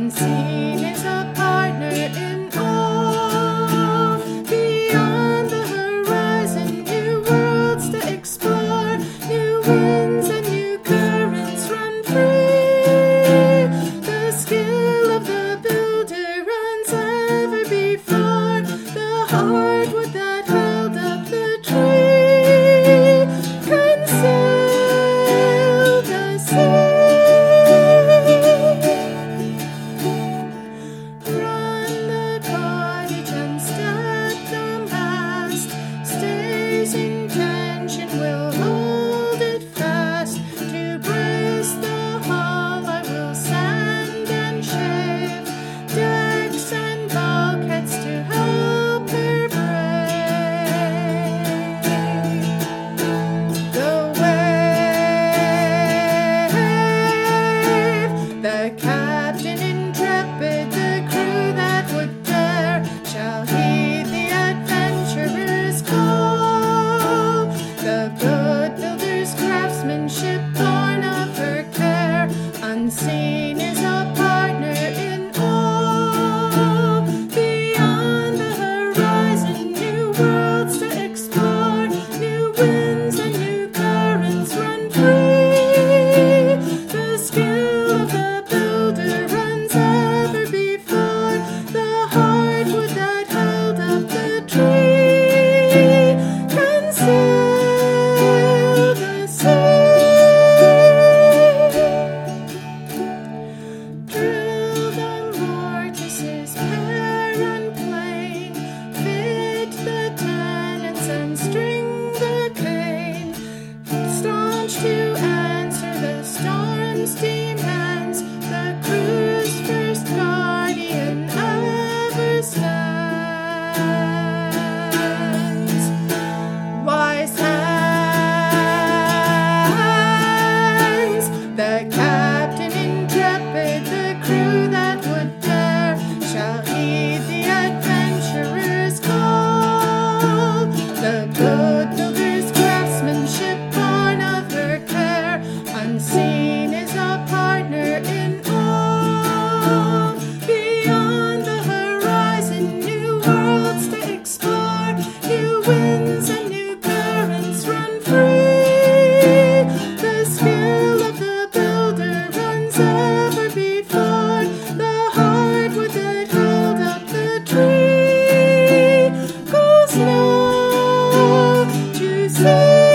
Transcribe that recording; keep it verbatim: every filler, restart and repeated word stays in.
Unseen is a partner in all. Beyond the horizon, new worlds to explore, new winds and new currents run free. The skill of the builder runs ever before the hardwood that held up the tree. Conceal the sea. Intention will hold it fast. To brace the hull I will sand and shave decks and bulkheads to help her brave the wave. The captain intrepid, the crew that would dare, shall heed the adventurer's call. The good builder's craftsmanship born of her care, unseen is a partner in all. Beyond the horizon, new worlds to explore, new winds and new currents run free. The skill of the builder runs ever before the hardwood that held up the tree. Conceal the sea. Drill the mortises pair and plane, fit the tenons and string the cane. Staunch to answer the storm's demands, the crew's first guardian ever stands. Wise hands, the captain intrepid, the crew that would dare, shall heed the adventurer's call. The good builder's craftsmanship born of her care, unseen is a partner in all. Beyond the horizon, new worlds to explore, new winds and new currents run free. The skill of the builder runs ever before the hardwood that held up the tree. Goes now to sea.